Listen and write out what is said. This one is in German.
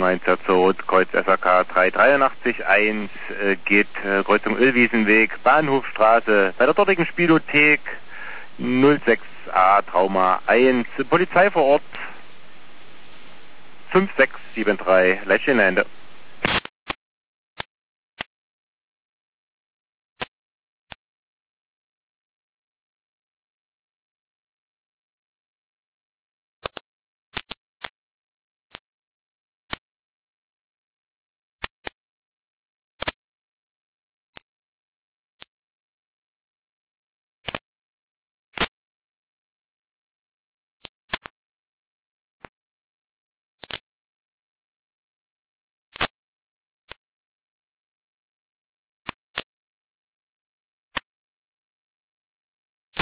1 Rot, Kreuz SAK 383, 1 geht Kreuzung Ölwiesenweg, Bahnhofstraße, bei der dortigen Spielothek 06a Trauma 1, Polizei vor Ort 5673, Leitstelle Ende.